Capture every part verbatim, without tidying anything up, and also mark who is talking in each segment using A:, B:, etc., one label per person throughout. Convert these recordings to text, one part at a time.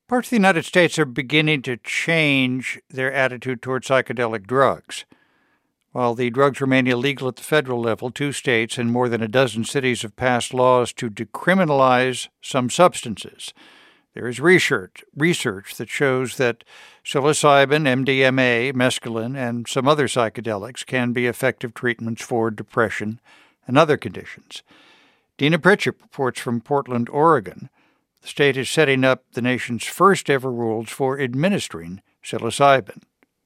A: Parts of the United States are beginning to change their attitude toward psychedelic drugs. While the drugs remain illegal at the federal level, two states and more than a dozen cities have passed laws to decriminalize some substances. There is research, research that shows that psilocybin, M D M A, mescaline, and some other psychedelics can be effective treatments for depression and other conditions. Deena Prichep reports from Portland, Oregon. The state is setting up the nation's first ever rules for administering psilocybin.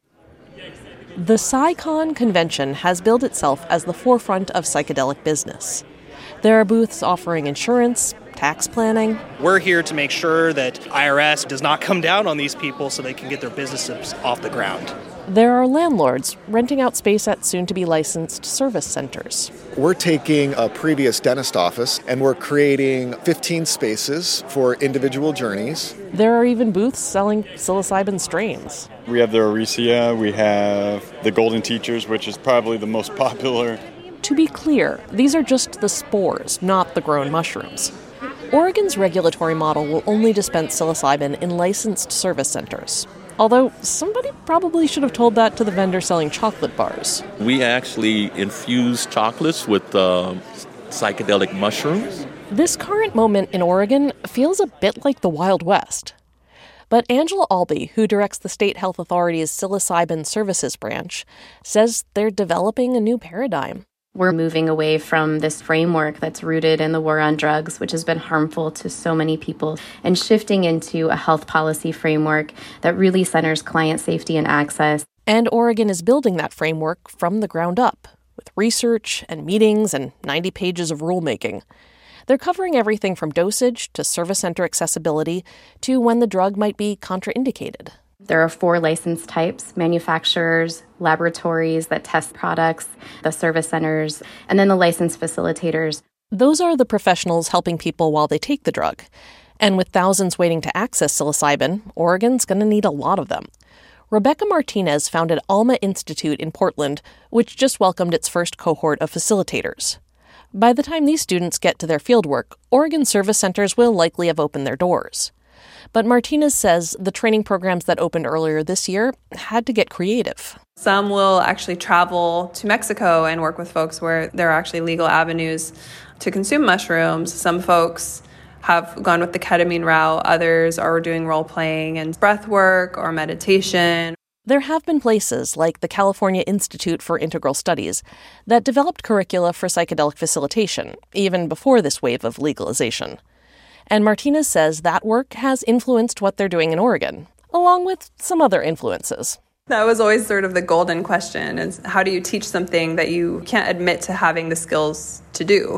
B: The PsyCon convention has billed itself as the forefront of psychedelic business. There are booths offering insurance, tax planning.
C: We're here to make sure that I R S does not come down on these people so they can get their businesses off the ground.
B: There are landlords renting out space at soon-to-be licensed service centers.
D: We're taking a previous dentist office and we're creating fifteen spaces for individual journeys.
B: There are even booths selling psilocybin strains.
E: We have the Aricia, we have the Golden Teachers, which is probably the most popular.
B: To be clear, these are just the spores, not the grown mushrooms. Oregon's regulatory model will only dispense psilocybin in licensed service centers. Although somebody probably should have told that to the vendor selling chocolate bars.
F: We actually infuse chocolates with uh, psychedelic mushrooms.
B: This current moment in Oregon feels a bit like the Wild West. But Angela Albee, who directs the State Health Authority's Psilocybin Services branch, says they're developing a new paradigm.
G: We're moving away from this framework that's rooted in the war on drugs, which has been harmful to so many people, and shifting into a health policy framework that really centers client safety and access.
B: And Oregon is building that framework from the ground up, with research and meetings and ninety pages of rulemaking. They're covering everything from dosage to service center accessibility to when the drug might be contraindicated.
G: There are four license types: manufacturers, laboratories that test products, the service centers, and then the licensed facilitators.
B: Those are the professionals helping people while they take the drug. And with thousands waiting to access psilocybin, Oregon's going to need a lot of them. Rebecca Martinez founded Alma Institute in Portland, which just welcomed its first cohort of facilitators. By the time these students get to their fieldwork, Oregon service centers will likely have opened their doors. But Martinez says the training programs that opened earlier this year had to get creative.
H: Some will actually travel to Mexico and work with folks where there are actually legal avenues to consume mushrooms. Some folks have gone with the ketamine route. Others are doing role-playing and breath work or meditation.
B: There have been places like the California Institute for Integral Studies that developed curricula for psychedelic facilitation, even before this wave of legalization. And Martinez says that work has influenced what they're doing in Oregon, along with some other influences.
H: That was always sort of the golden question, is how do you teach something that you can't admit to having the skills to do?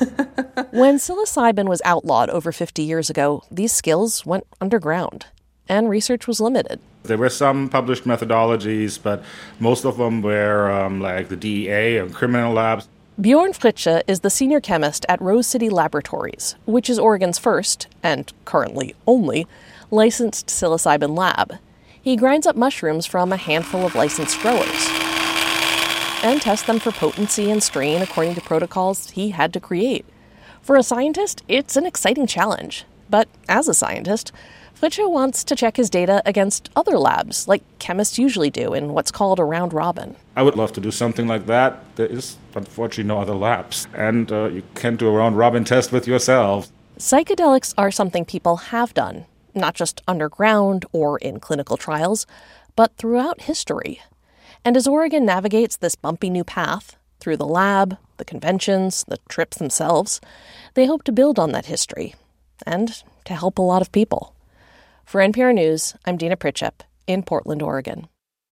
B: When psilocybin was outlawed over fifty years ago, these skills went underground, and research was limited.
I: There were some published methodologies, but most of them were um, like the D E A and criminal labs.
B: Bjorn Fritsche is the senior chemist at Rose City Laboratories, which is Oregon's first, and currently only, licensed psilocybin lab. He grinds up mushrooms from a handful of licensed growers and tests them for potency and strain according to protocols he had to create. For a scientist, it's an exciting challenge. But as a scientist, Fritsche wants to check his data against other labs, like chemists usually do in what's called a round robin.
I: I would love to do something like that. There is, unfortunately, no other labs. And uh, you can't do a round robin test with yourself.
B: Psychedelics are something people have done, not just underground or in clinical trials, but throughout history. And as Oregon navigates this bumpy new path, through the lab, the conventions, the trips themselves, they hope to build on that history and to help a lot of people. For N P R News, I'm Deena Prichep in Portland, Oregon.